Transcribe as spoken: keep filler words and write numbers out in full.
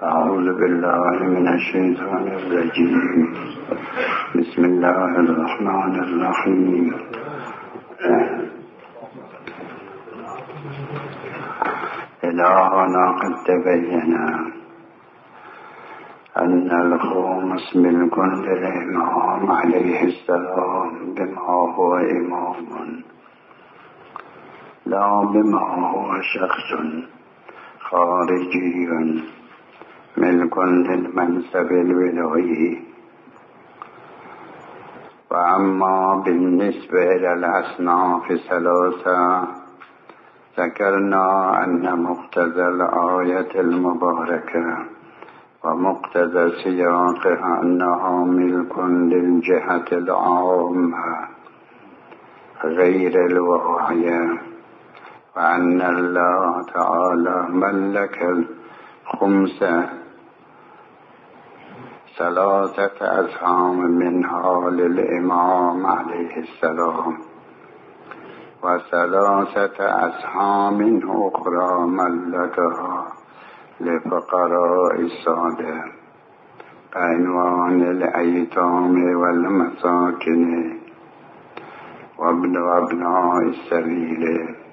أعوذ بالله من الشيطان الرجيم. بسم الله الرحمن الرحيم. إلهنا قد تبين أن الخمس ملك للإمام عليه السلام بما هو إمام، لا بما هو شخص خارجي ملك للمنصب الولايي. وأما بالنسبة إلى الأصناف الثلاثة ذكرنا أن مقتضى الآية المباركة ومقتضى سياقها أنها ملك للجهة العامة غير الواعية، وأن الله تعالى ملك الخمسة ثلاثة أسهام منها للإمام عليه السلام، وثلاثة أسهام أخرى ملكها لفقراء السادة بعنوان الأيتام والمساكين وابن وابناء السبيل.